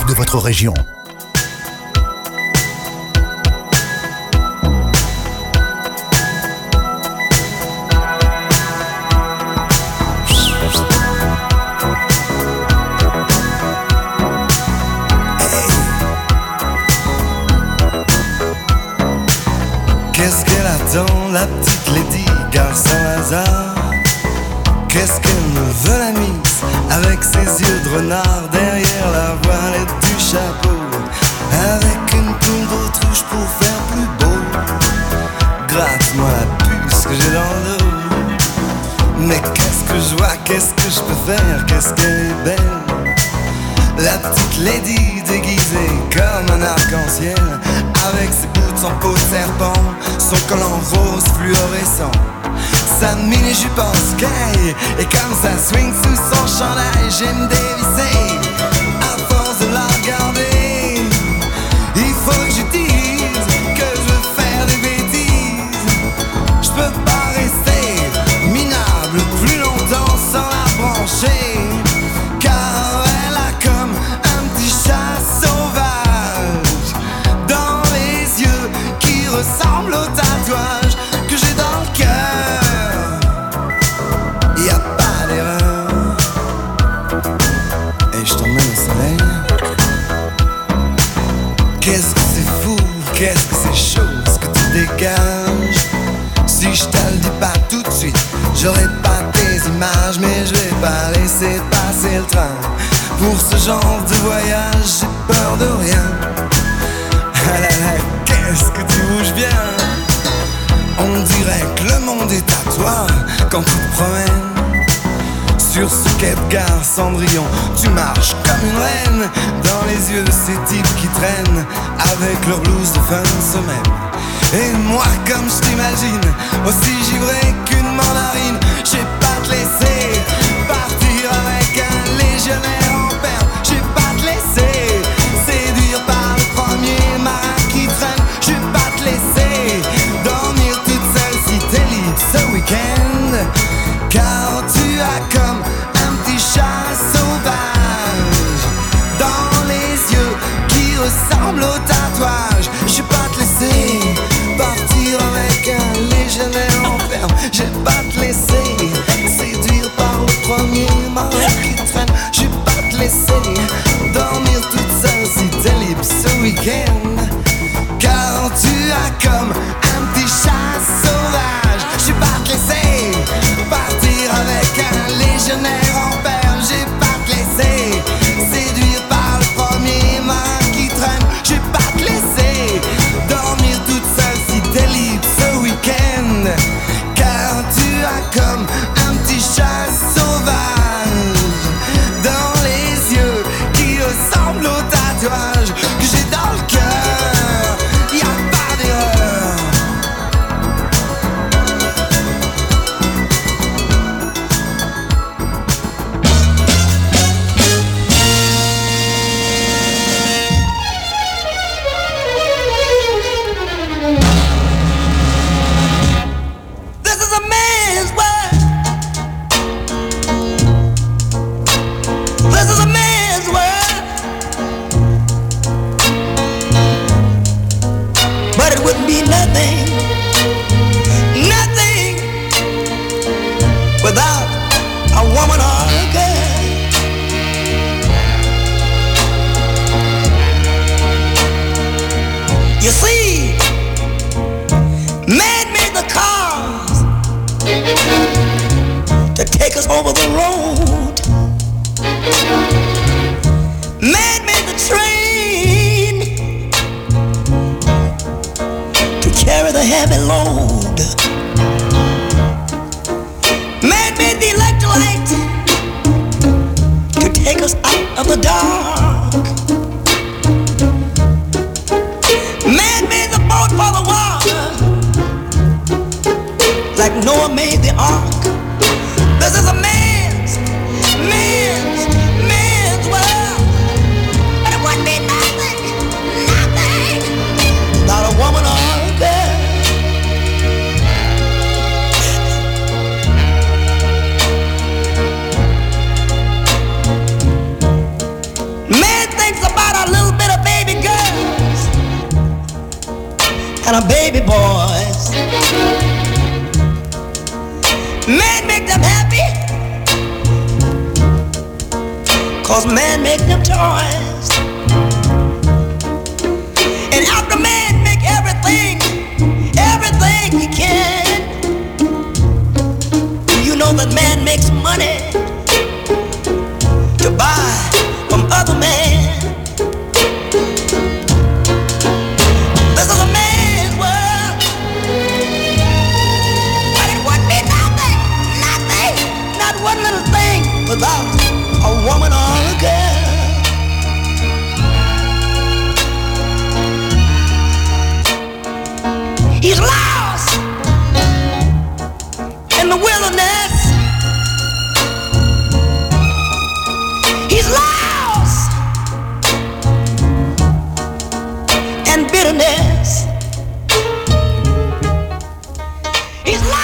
de votre région. Qu'est-ce qu'elle attend, la petite lady, gare Saint-Lazare? Qu'est-ce qu'elle me veut la mise, avec ses yeux de renard derrière la voilette du chapeau, avec une poule d'autruche pour faire plus beau? Gratte-moi la puce que j'ai dans le dos. Mais qu'est-ce que je vois, qu'est-ce que je peux faire, qu'est-ce qu'elle est belle, la petite lady déguisée comme un arc-en-ciel, avec ses boots en peau de serpent, son collant rose fluorescent, sa mini-jupe en sky, et comme ça swing sous son chandail, j'aime dévisser. À force de la regarder, il faut que je dise que je veux faire des bêtises. Je peux pas rester minable plus longtemps sans la brancher, car elle a comme un petit chat sauvage dans les yeux qui ressemblent au tatouage que j'ai dans le cœur. Y a pas d'erreur, et je t'emmène au soleil. Qu'est-ce que c'est fou, qu'est-ce que c'est chaud ce que tu dégages. Si je te le dis pas tout de suite, j'aurai pas tes images, mais je vais pas laisser passer le train. Pour ce genre de voyage, j'ai peur de rien. Ah là là, qu'est-ce que tu bouges bien. On dirait que le monde est à toi quand tu te promènes. Sur ce quai de gare Cendrillon, tu marches comme une reine dans les yeux de ces types qui traînent avec leur blouse de fin de semaine. Et moi, comme je t'imagine, aussi givré qu'une mandarine, j'ai pas te laisser partir avec un légionnaire en perme. J'ai pas te laisser séduire par le premier marin qui traîne. J'ai pas te laisser dormir toute seule si t'es libre ce week-end, car tu as comme un petit chat sauvage dans les yeux qui ressemblent au tatouage. J'ai pas te laisser partir avec un légionnaire en ferme. J'ai pas te laisser séduire par le premier marin qui traîne. J'ai pas te laisser dormir toute seule si t'es libre ce week-end, car tu as comme un petit chat sauvage. J'ai pas te laisser partir avec un légionnaire en perme. J'ai pas te laisser séduire par le premier marin qui traîne. J'ai pas te laisser dormir toute seule si t'es libre ce week-end, car tu as comme un petit chat sauvage dans les yeux qui ressemblent au tatouage que j'ai dans le cœur. Y a pas d'erreur. This is a man's world. This is a man's world. But it wouldn't be nothing, nothing without a woman or a girl. You see, man made the cars to take us over the road. Man made the train to carry the heavy load. Man made the electric light to take us out of the dark. Man made the boat for the water, like Noah made the ark. This is a man's world. But it wouldn't be nothing, nothing without a woman or a girl. and our baby boys. Man make them happy, 'cause man make them toys. And after man make everything he can, you know that man makes money to buy from other men. This is a man's world, but it would be nothing, not one little thing without a woman or a girl. He's lost in the wilderness. He's lost in bitterness. He's lost.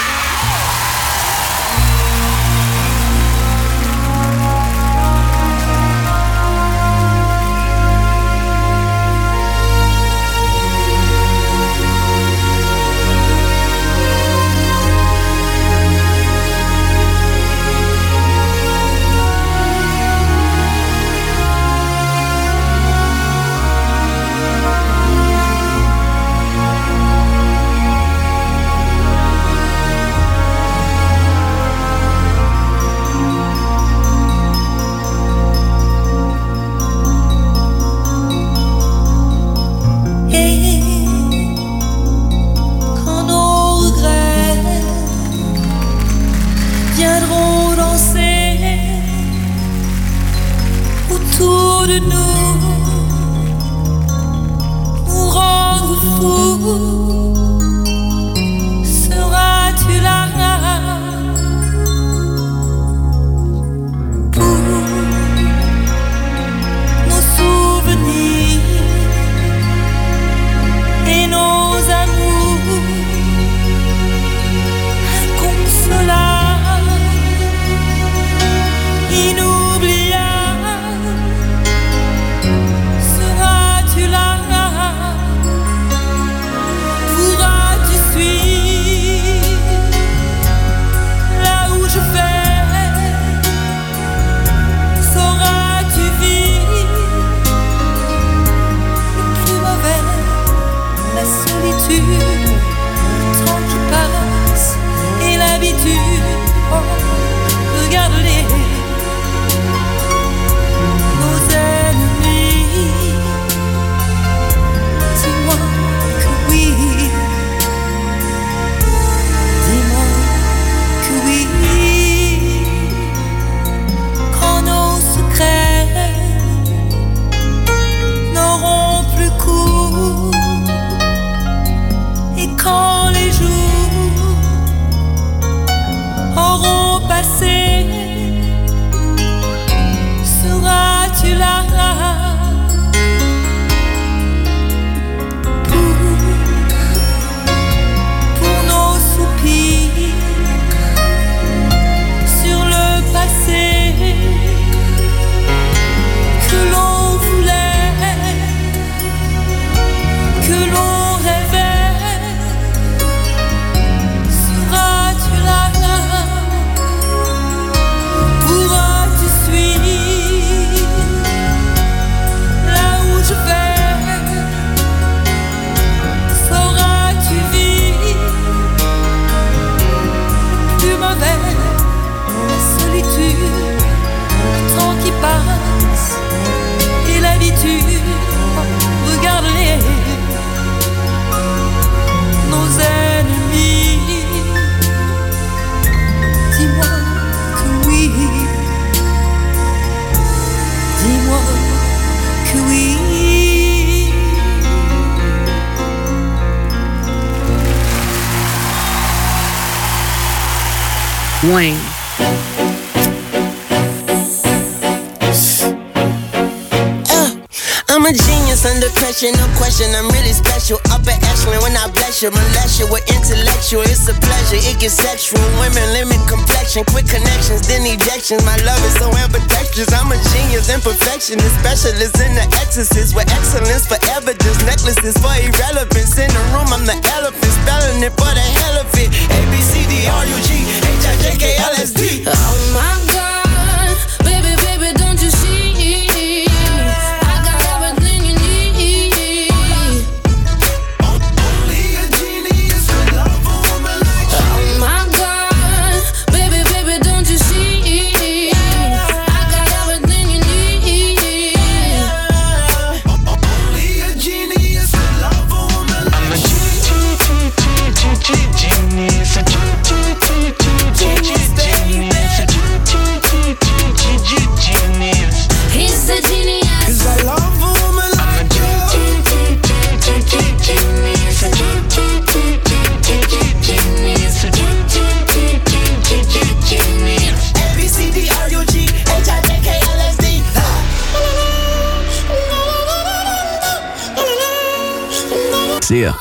Wayne. I'm a genius under pressure, no question, I'm really special. Upper echelon when I bless you, molest you with intellectual. It's a pleasure, it gets sexual. Women limit complexion, quick connections, then ejections. My love is so ambidextrous, I'm a genius and perfectionist, specialist in the exorcist with excellence for evidence, necklaces for irrelevance. In the room, I'm the elephant, spelling it for the hell of it. ABCDRUGHIJKLSD. Oh my God, baby, baby, don't you see? I got everything you need. Only a genius could love a woman like you. Oh my God, baby, baby, don't you see? I got everything you need. Only a genius could love a woman like you. He's a genius. 'Cause I love a woman like you. ABCDRUGHIJKLSD. See ya.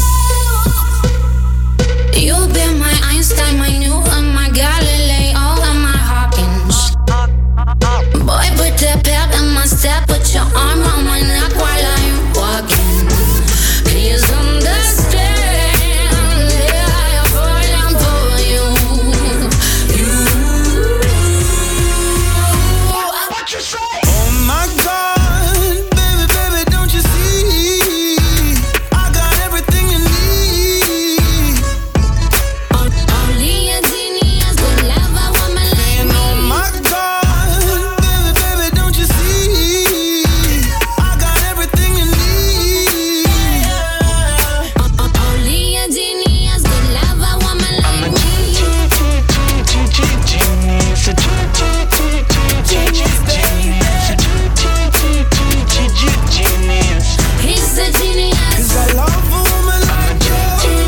You've been my Einstein, my Newton, my Galileo, and my Hawkins. Boy, put that pep in my step, put your arm on my neck while I'm walking. Please understand, yeah, I'm falling for you. What you say? Oh my God, baby, baby, don't you see? I got everything you need. Only a genius would love a woman like And oh me. my God, baby, baby, don't you see? I got everything you need. Only a genius would love a woman like me. He's a genius. 'Cause I love a woman like you.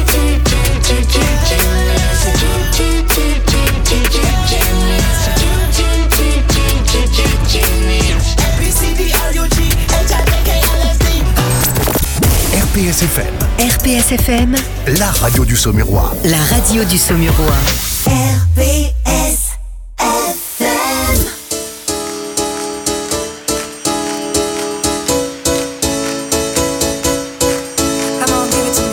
ABCDRUGHIJKLSD. RPS FM, RPS FM, la radio du Saumurois. la radio du Saumurois. RPS FM. Come on, give it to me.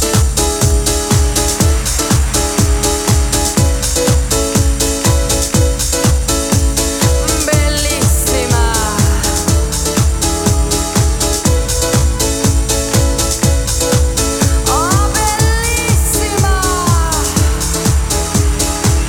Bellissima. Oh, bellissima.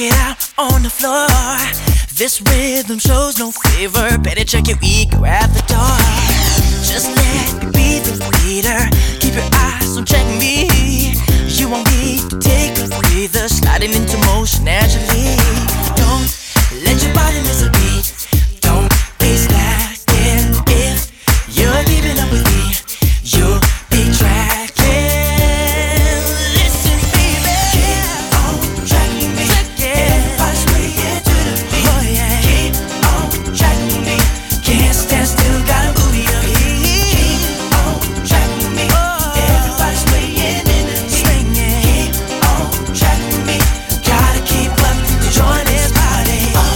it out on the floor. This rhythm shows no favor. Better check your ego at the door. Just let me be the waiter. Keep your eyes on check me. You won't need to take a breather. Sliding into motion naturally. Don't let your body miss a beat. Don't be slacking. If you're keeping up with me, you'll be tracking. Listen, baby, keep on tracking me. Everybody's swaying to the beat. Oh yeah, keep on tracking me. Can't stand still, gotta move your feet. Keep on tracking me. Everybody's swaying in the heat. Keep on tracking me. Gotta keep up to join this party.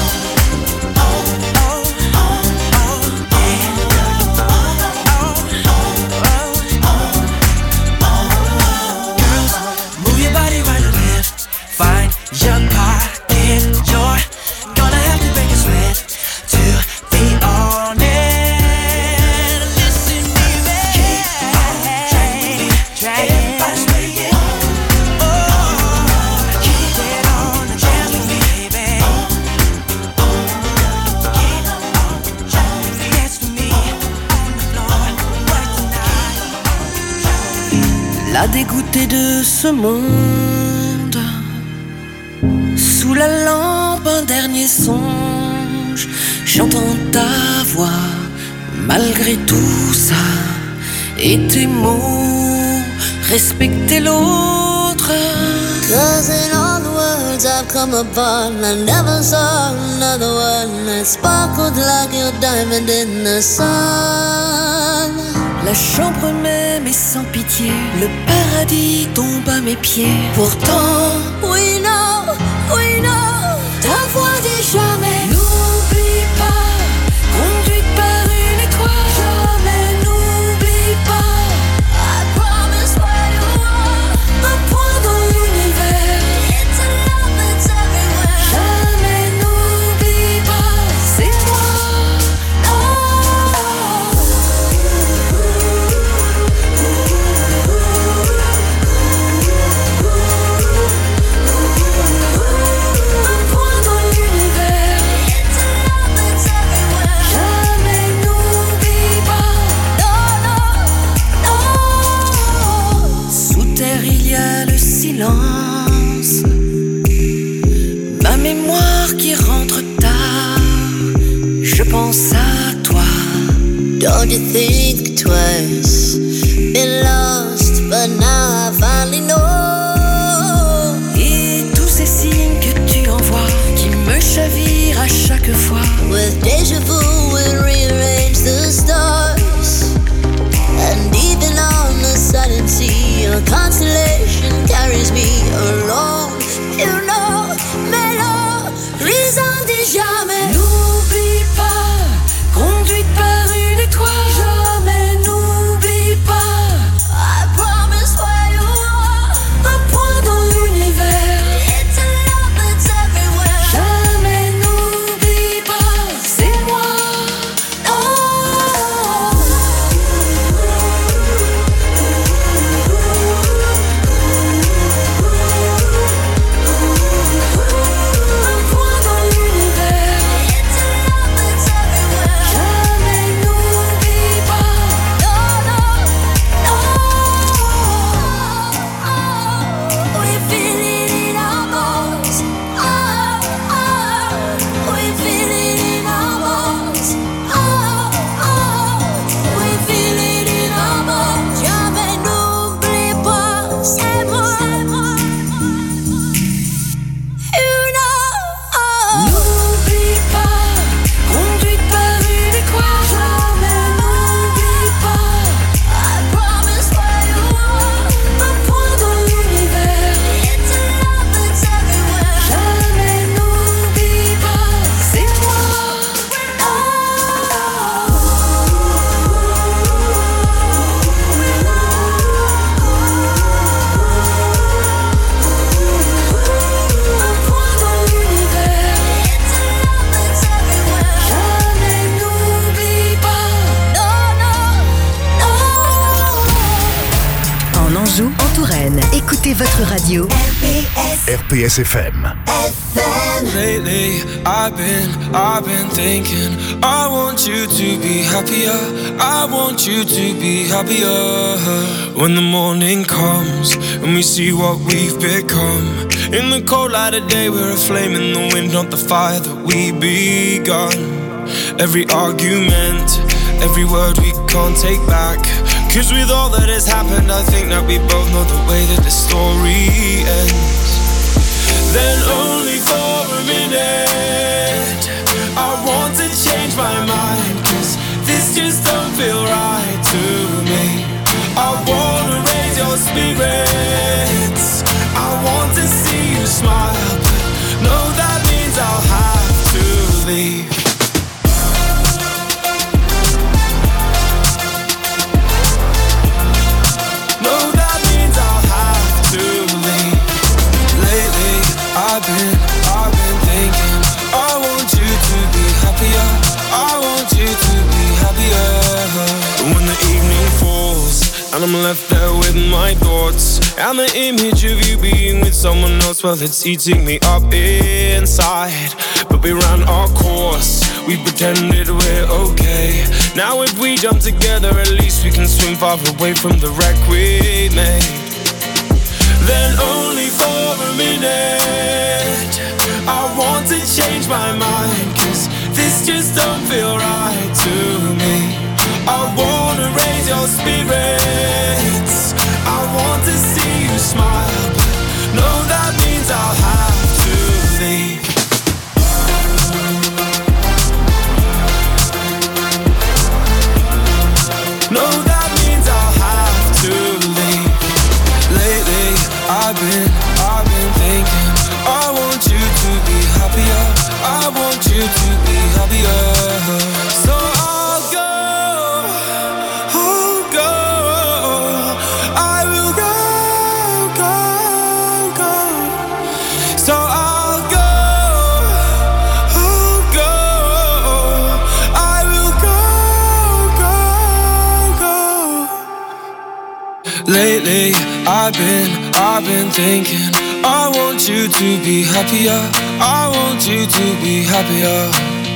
Find your pocket, you're gonna have to break a sweat to be on it. Listen, baby, keep on tracking me, everybody's swaying. Oh, keep it on the dance with me, baby. Keep on tracking me, dance with me on the floor right tonight. La dégoûtée de ce monde. Sous la lampe, un dernier songe. J'entends ta voix, malgré tout ça. Et tes mots, respecter l'autre. 'Cause in all the words I've come upon, I never saw another one that sparkled like your diamond in the sun. La chambre même est sans pitié. Le paradis tombe à mes pieds. Pourtant, we know, ta voix dit jamais. N'oublie pas, conduite par une étoile. Jamais n'oublie pas. I promise where you are. Un point dans l'univers. It's a love that's everywhere. Jamais n'oublie pas, c'est moi. Silence, ma mémoire qui rentre tard, je pense à toi. Don't you think twice? Been lost, but now I finally know. Et tous ces signes que tu envoies, qui me chavirent à chaque fois. With deja vu, we'll rearrange the stars. And even on the sudden sea, a constellation carries me along. You know, mais non, raison dit jamais. N'oublie pas, conduite par une étoile. Jamais n'oublie pas. I promise where you are. Un point dans l'univers. It's a love that's everywhere. Jamais n'oublie pas, c'est moi. Anjou, en Touraine. Écoutez votre radio. RPS FM. Lately, I've been thinking, I want you to be happier. I want you to be happier. When the morning comes and we see what we've become. In the cold light of day, we're a flame in the wind, not the fire that we begun. Every argument, every word we can't take back. Cause with all that has happened, I think that we both know the way that the story ends. Then only for a minute, I want to change my mind. Cause this just don't feel right to me. I wanna raise your spirits, I want to see you smile, but no, that means I'll have to leave. I've been thinking, I want you to be happier. I want you to be happier. When the evening falls and I'm left there with my thoughts, and the image of you being with someone else, well, it's eating me up inside. But we ran our course, we pretended we're okay. Now if we jump together, at least we can swim far away from the wreck we made. Then only for a minute, I want to change my mind. Cause this just don't feel right to me. I wanna raise your spirits, I want to see you smile, but no, that means I'll have to leave. No, that means I'll have to leave. Lately, I've been thinking, I want you to be happier. I want you to be happier. So I'll go, I will go. So I'll go, I will go. Lately, I've been thinking, I want you to be happier. I want you to be happier.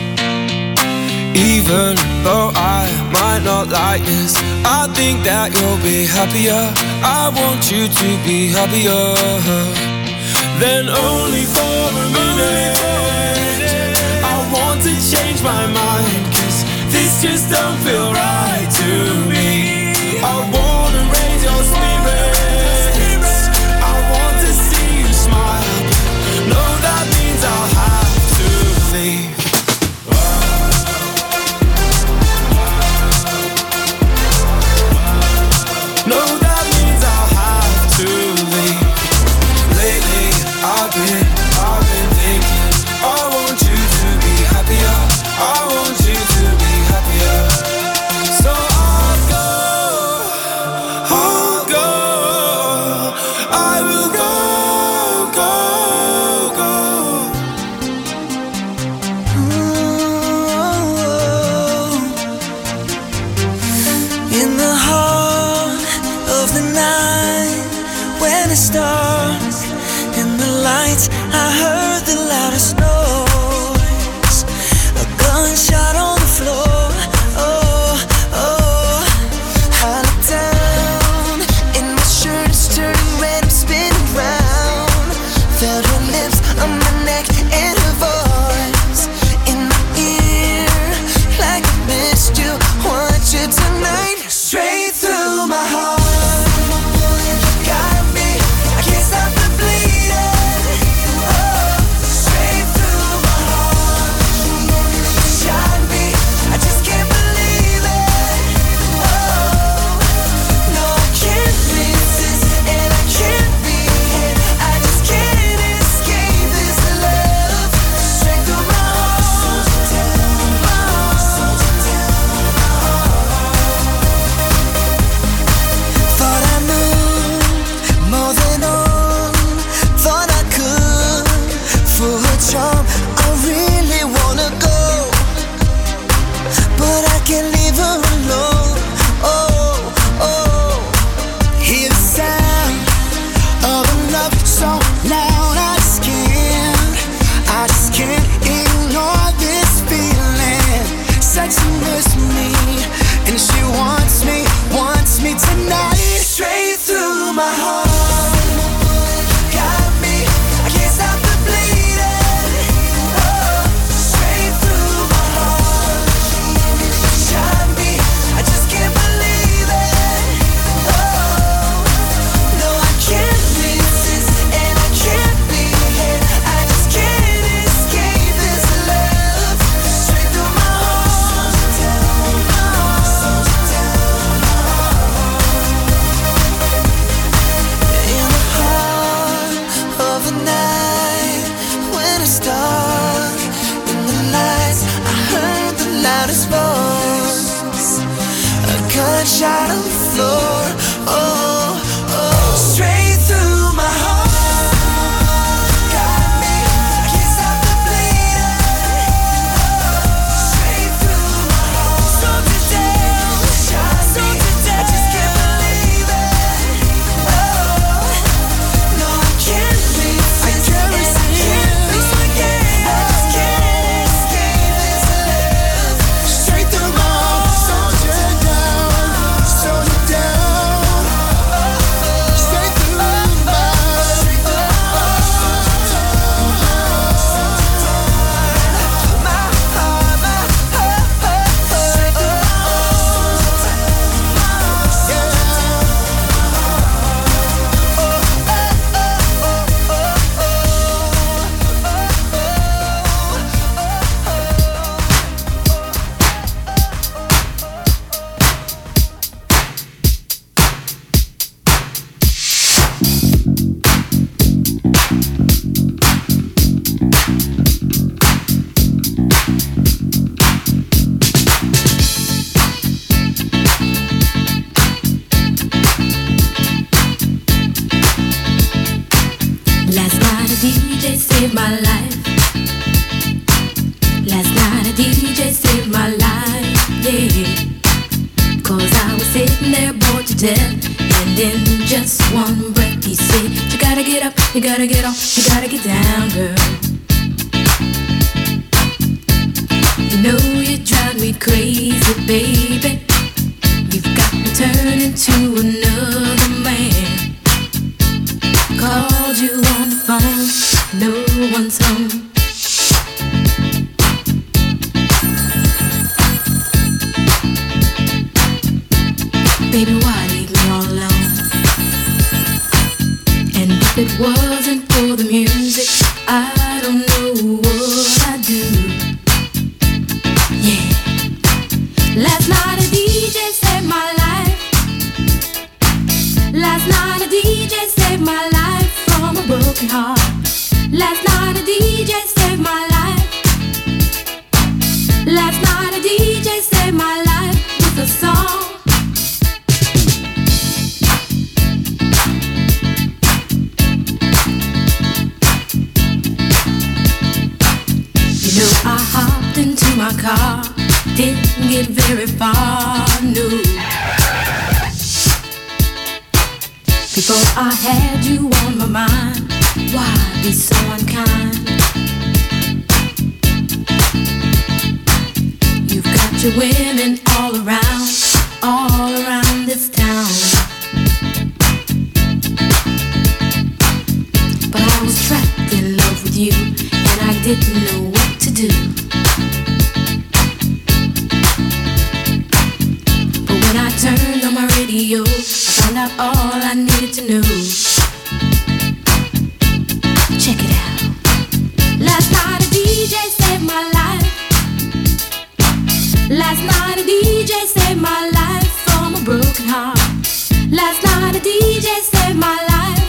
Even though I might not like this, I think that you'll be happier. I want you to be happier. Then only for a minute, I want to change my mind. Cause this just don't feel right to me. I wanna raise your spirits, I want to see you smile. No, that means I'll have to leave. No, that means I'll have to leave. Lately, I've been thinking, I want you to be happier. I want you to be happier. So I'll go, I will go. In the heart of the night, when it starts, in the lights, I heard the loudest noise. A gunshot on the floor. Oh, oh. I look down, and my shirt is turning red. I'm spinning round. Felt her lips on my neck and her voice in my ear, like I missed you. Want you tonight, straight through my heart. Got me, I can't stop the bleeding. Oh, straight through floor. Oh, oh, straight through my heart. Got me, I can't stop the bleeding. Straight through my heart. So today, so today, I just can't believe it. Oh, no, I can't leave. I can't lose my game. I just can't escape this love. Straight through my heart. Soldier down, soldier down. Straight through my heart. Straight through my Last night a DJ saved my life. Last night a DJ saved my life, yeah. 'Cause I was sitting there bored to death, and in just one breath he said, you gotta get up, you gotta get off, you gotta get down, girl. You know you drive me crazy, baby. You've got me turning to another man. Called you on the phone, no one's home. Baby, why leave me all alone? And if it wasn't for the music, I don't know what I'd do. Yeah. Last night a DJ saved my life. Last night a DJ saved my life from a broken heart. Last night a DJ saved my life. Last night a DJ saved my life with a song. You know I hopped into my car, didn't get very far, no. Before I had you on my mind, why be so unkind? You've got your women all around this town. But I was trapped in love with you, and I didn't know what to do. But when I turned on my radio, I found out all I needed to know. Check it out. Last night a DJ saved my life. Last night a DJ saved my life from a broken heart. Last night a DJ saved my life.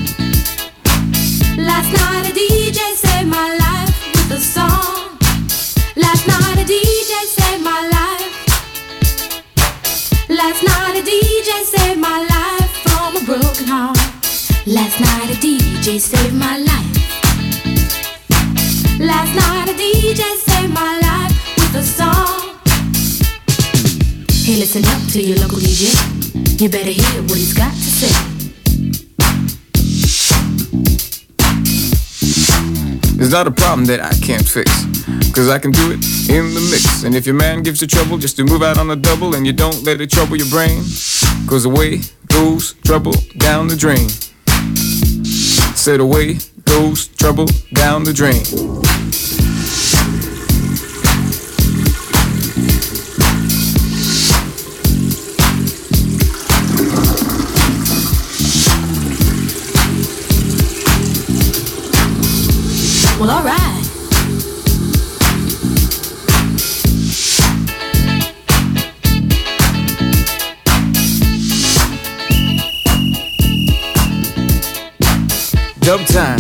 Last night a DJ saved my life with a song. Last night a DJ saved my life. Last night a DJ saved my life from a broken heart. Last night a DJ saved my life. Last night a DJ saved my life with a song. Hey, listen up to your local DJ. You better hear what he's got to say. It's not a problem that I can't fix, 'cause I can do it in the mix. And if your man gives you trouble, just to move out on the double, and you don't let it trouble your brain, 'cause away goes trouble down the drain. Said away goes trouble down the drain. Well, all right. Dub time.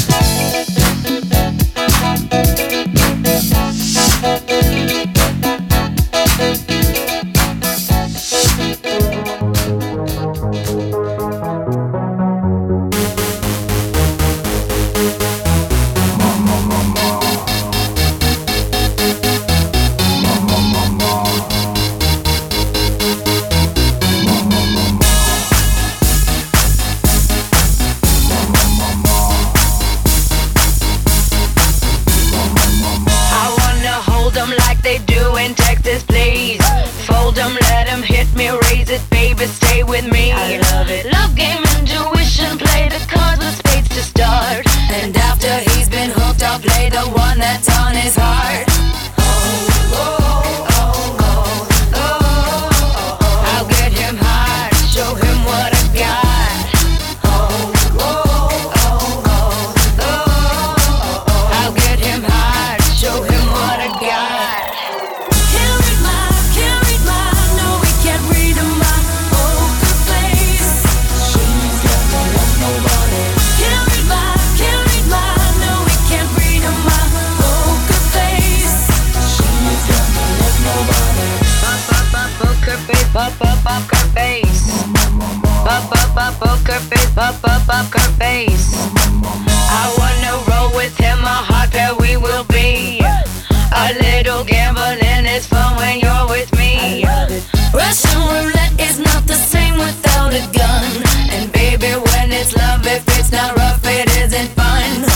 face, poker face. I wanna roll with him, a hot pair we will be. A little gambling is fun when you're with me. Russian roulette is not the same without a gun. And baby, when it's love, if it's not rough, it isn't fun.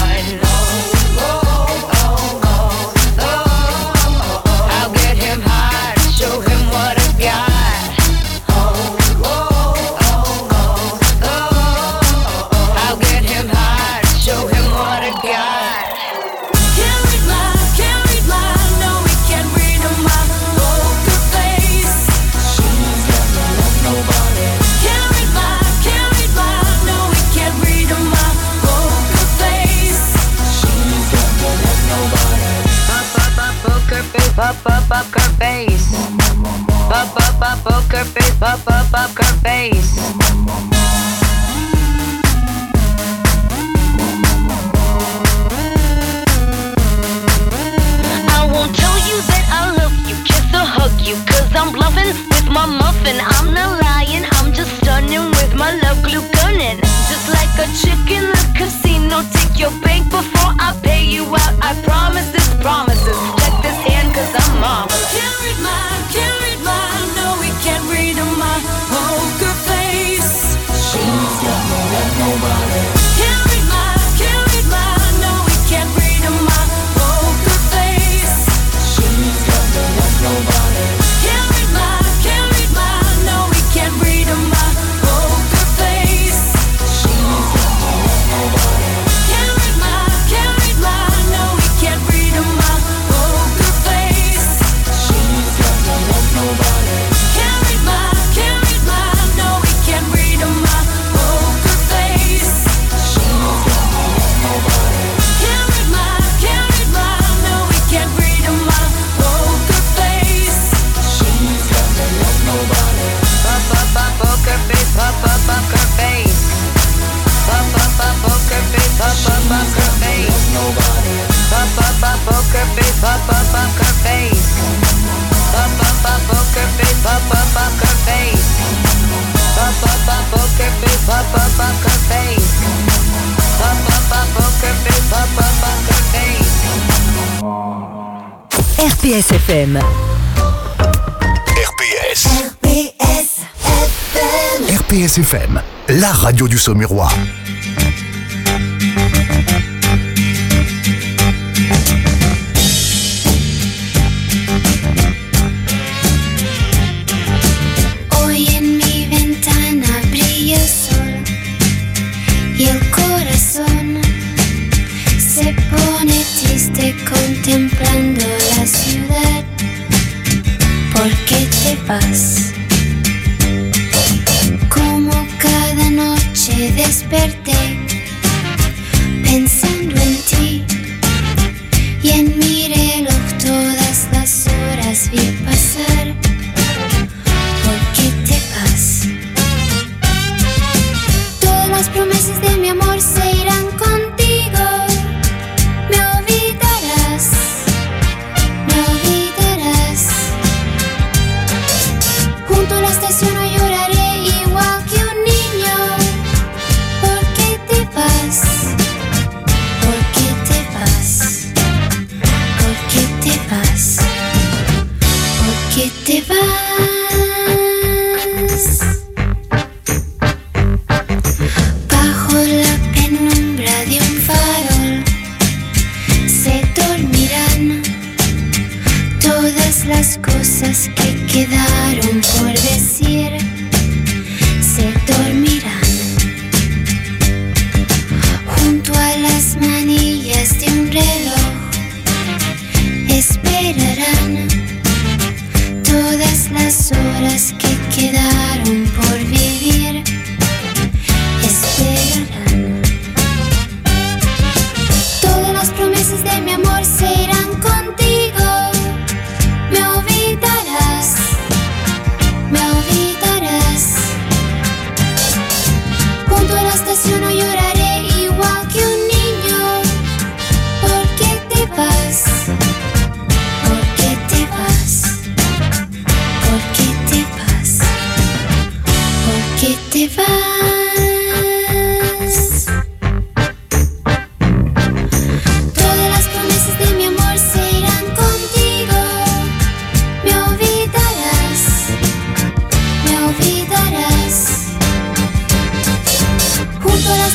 I'll get him high, show him what I got. I'll get him high, show him what I got. Can't read my, no, we can't read my poker face. She's got no love, nobody. Can't read my, no, we can't read my poker face. She's got no love, nobody. Poker face, poker face. Poker face, poker face. I won't tell you that I love you, kiss or hug you, 'cause I'm bluffing with my muffin. I'm not lying, I'm just stunning with my love glue gunning. Just like a chick in the casino, take your bank before I pay you out. I promise this promises. Check this hand 'cause I'm marvelous. Can't read my, no, we can't read my poker face. She's got no love, nobody. Can't read my, no, we can't read my poker face. She's got no love, nobody. Can't read my, no, we can't read my poker face. She's got no love, nobody. Can't read my, no, we can't read my poker face. She's got no love, nobody. Can't read my, no, we can't read my poker face. She's got no love, nobody. Can't read my, no, we can't read my poker face. She's got no love, nobody. Poker face, poker face. Poker face, poker face. Nobody. Poker face, poker face. Poker face, poker face. Poker face, poker face. Poker face, poker face. RPS FM. RPS. RPS FM, la radio du Saumurois. Hoy en mi ventana brilla el sol y el corazón se pone triste contemplando la ciudad. ¿Por qué te vas? Como cada noche desperté pensando en ti y en mi reloj todas las horas vi pasar. ¿Por qué te vas? Todas las promesas de mi amor se irán contigo. Me olvidarás, me olvidarás. Junto a la estación no lloraré igual que un niño. ¿Por qué te vas? ¿Por qué te vas? ¿Por qué te vas? ¿Por qué te vas? Bajo la penúltima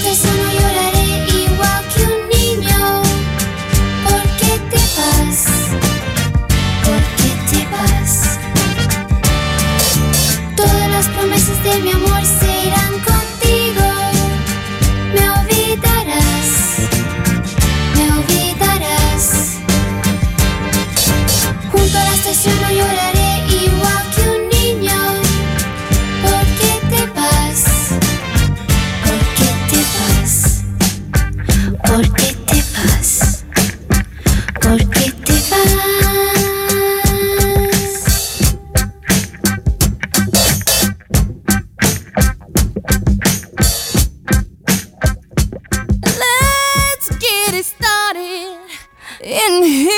estación no lloraré igual que un niño. ¿Por qué te vas? ¿Por qué te vas? Todas las promesas de mi amor se irán contigo. Me olvidarás, me olvidarás. Junto a la estación no lloraré igual que un niño. ¿Por qué te vas? ¿Por qué te vas? ¿Por qué te vas? ¿Por qué te vas? Let's get it started in here.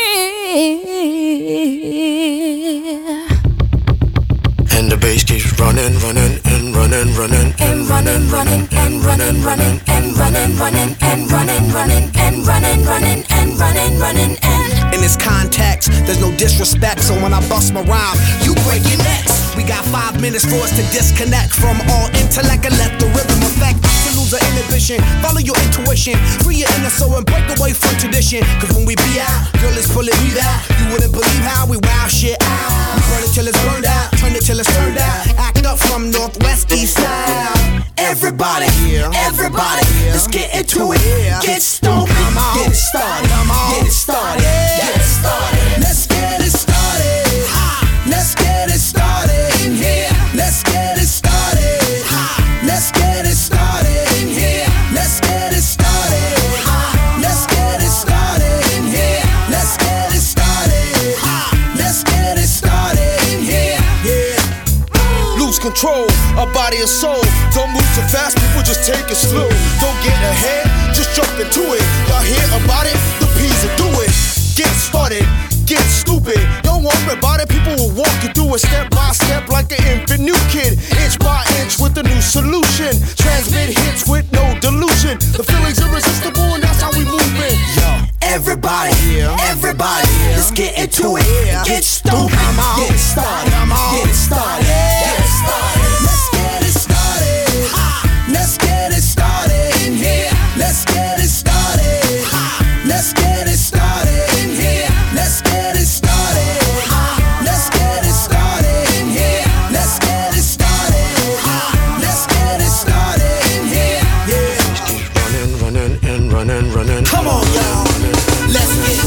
And the bass keeps running, running, and running, running, and running, running, and running, running, and running, running, and running, running, and running, running, and running, running, and in this context, there's no disrespect, so when I bust my rhyme, you break your necks. We got 5 minutes for us to disconnect from all intellect and let the rhythm affect. To lose our inhibition, follow your intuition, free your inner soul and break away from tradition. Cause when we be out, girl, it's pulling me out. You wouldn't believe how we wow shit out. We burn it till it's burned out, turn it till it's turned out. Act up from Northwest East Side. Everybody, everybody, let's get into it. Get stoked, get it started, get it started, get it started. Let's get it started. Let's get it started in here. Let's get it started. Let's get it started in here. Let's get it started. Let's get it started in here. Let's get it started. Let's get it started in here. Yeah. Lose control, a body and soul. Don't move too fast, people just take it slow. Don't get ahead, just jump into it. Y'all hear about it? The P's will do it. Get started, get stupid. Don't worry about it, people will walk you through it step by step like an infant new kid. Inch by inch with a new solution. Transmit hits with no delusion. The feeling's irresistible and that's how we move it. Yo, everybody, everybody, let's get into it. Get stupid, get it started, get it started, get it started. Let's get it started. Let's get it started in here. Let's get it started. Let's get it started in here. Let's get it started. Let's get it started in here. Let's get it started. Let's get it started in here. Yeah. running, running, and running, running. Come on, y'all. Let's get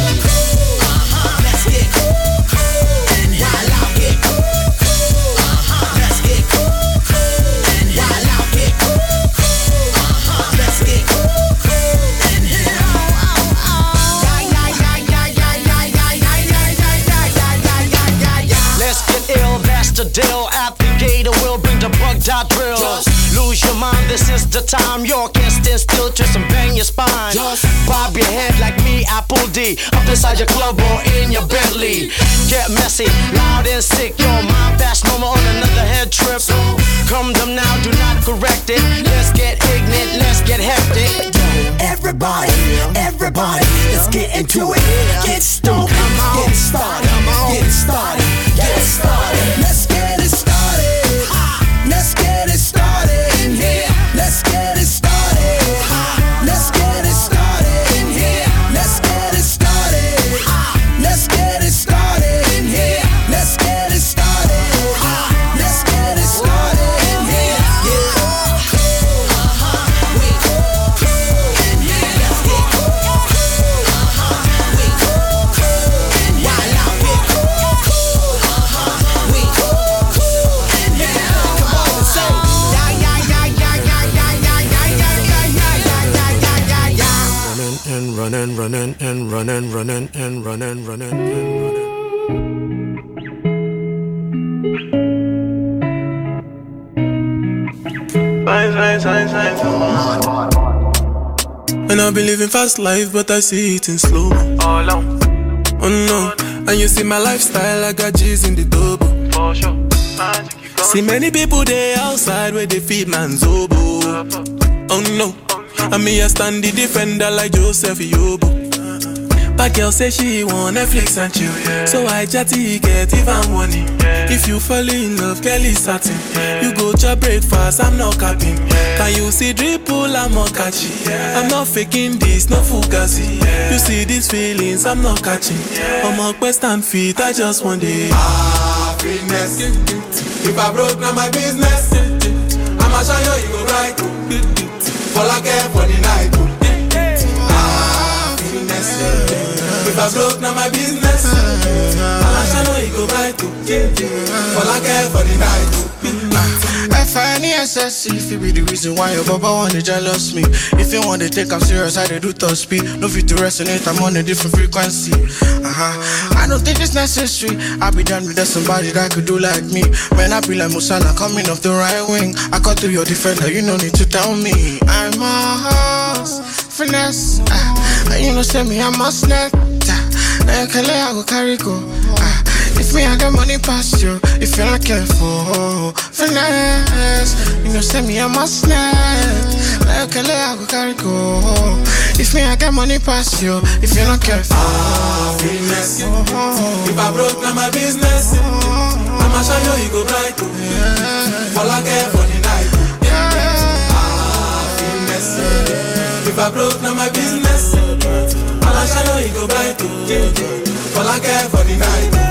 let's get and while I get let's get and while I get let's get and let's get ill, that's the deal. At the gate, we'll bring the bug dot drill. Lose your mind, this is the time. You can't stand still, twist and bang your spine. Bob your head like me, Apple D. Up inside your club or in your Bentley. Get messy, loud and sick. Your mind fast, no more on another head trip. Come them now, do not correct it. Let's get ignorant, let's get hectic. everybody, everybody, let's get into it. Get stoked, get it started, get it started, get it started. Let's get it started. Let's get it started in here. Let's get it started. Let's get it started in here. Let's get it started. Let's get it started in here. Let's get it started. Let's get it started in here. Running, running, and running, running, and running, running, and running. And I've been living fast life, but I see it in slow. Oh no, and you see my lifestyle, I got G's in the double. For sure. See many people there outside where they feed man's oboe. Oh no, and me I stand the defender like Joseph Yobo. But girl say she want Netflix and chill, yeah. So I chatty get even money, yeah. If you fall in love, girl is certain, yeah. You go to breakfast, I'm not capping, yeah. Can you see dripple, I'm not catchy, yeah. I'm not faking this, no fugazi, yeah. You see these feelings, I'm not catching, yeah. I'm on quest and feet, I just want it. Happiness. If I broke, now my business. I'ma show you go right. Fall again for the night. Happiness. If I broke, now my business. I'ma show you go right. Fall again for the night. F-I-N-E-S-S, if it be the reason why your baba wanna jealous me. If you want to take I'm serious, I do top speed. No fit to resonate, I'm on a different frequency. I don't think it's necessary. I be done with somebody that could do like me. Man, I be like Musala coming off the right wing. I cut through your defender, you no need to tell me. I'm a house, finesse. You know, say me, I'm a snack. I go carry go. If me I got money past you, if you're not careful, finesse. You know, say me I'm a snack. Like I go carry go. If me I got money past you, if you're not careful, finesse. If I broke, now my business. I'ma show you go bright. Fall again for the night. Finesse. If I broke, now my business. I'ma show you go bright. Fall again for the night.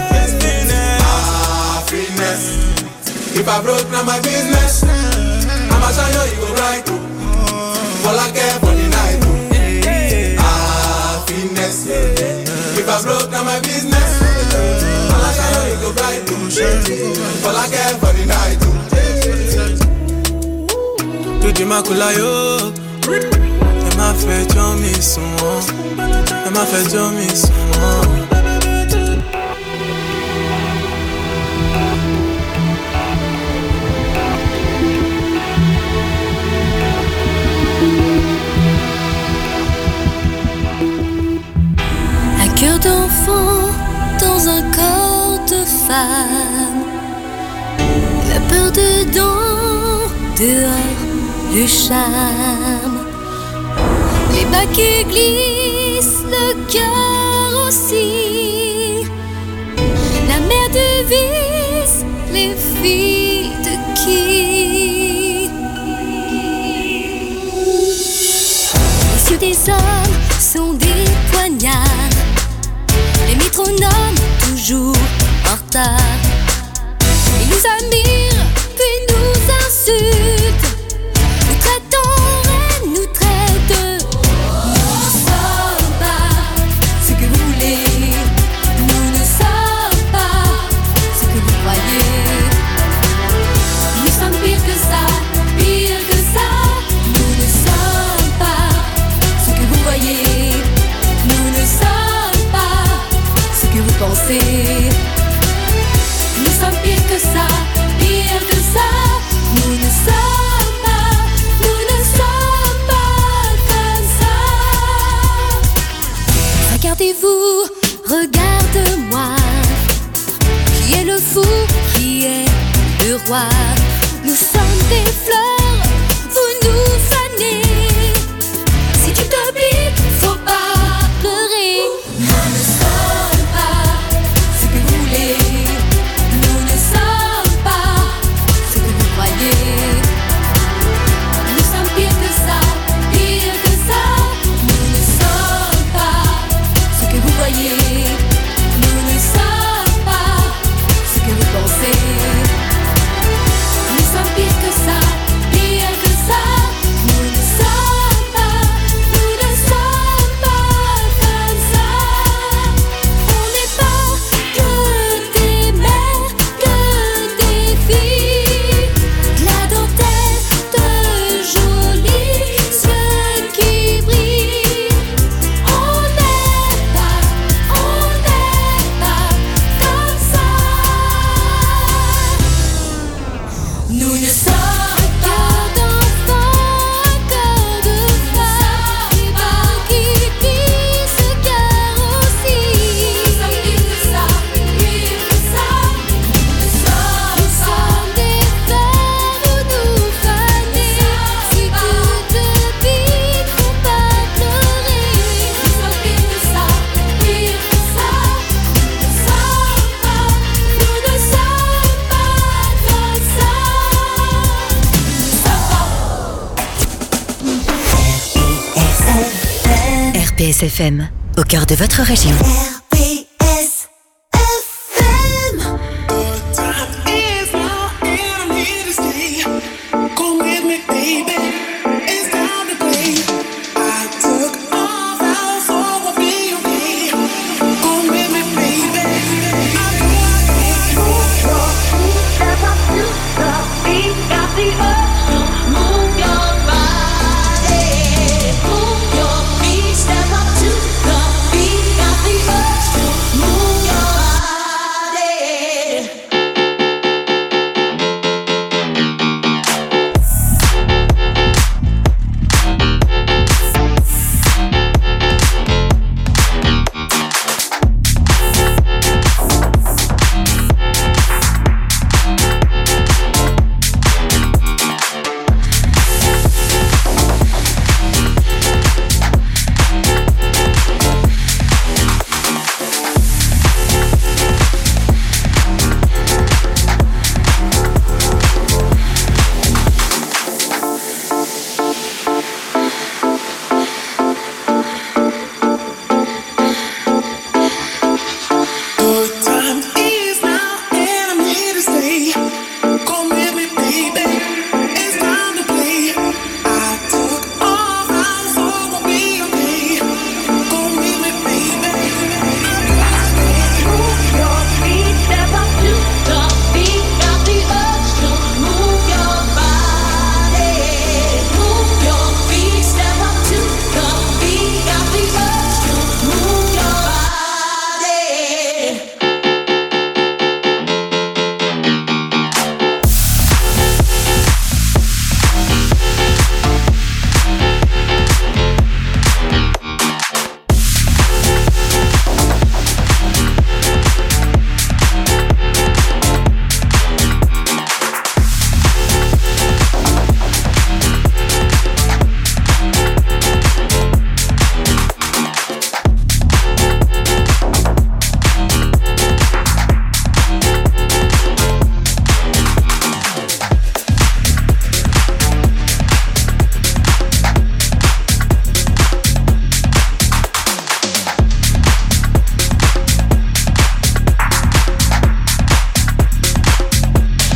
If I broke, now my business. I'ma show you go right. Fall again for the night. Happiness. If I broke, now my business. I'ma show you go right. Fall again for the night. Tuji makula yo. Ẹ má fẹjọ́ mi sùn wọ́n. Ẹ má fẹjọ́ mi sùn wọ́n. Cœur d'enfant dans un corps de femme. La peur dedans, dehors, le charme. Les bas qui glissent, le cœur aussi. La mer devise les filles de qui? Les yeux des hommes sont des poignards. Les métronomes toujours en retard. Ils nous admirent, puis nous insultent. Nous traitent en reine, nous traitent. Nous ne sommes pas ce que vous voulez. Nous ne sommes pas ce que vous croyez. Nous sommes pire que ça, pire que ça. Nous ne sommes pas ce que vous voyez. Nous ne sommes pas ce que vous pensez. Nous sommes pire que ça, pire que ça. Nous ne sommes pas comme ça. Regardez-vous, regarde-moi. Qui est le fou, qui est le roi? Nous sommes des fleurs, vous nous fanez. Si tu te piques, faut pas pleurer. Nous ne sommes pas ce que vous voulez. Nous ne sommes pas ce que vous croyez. Nous sommes pire que ça, pire que ça. Nous ne sommes pas ce que vous voyez. Nous ne sommes pas ce que vous pensez. Nous sommes pire que ça, RPS FM, au cœur de votre région.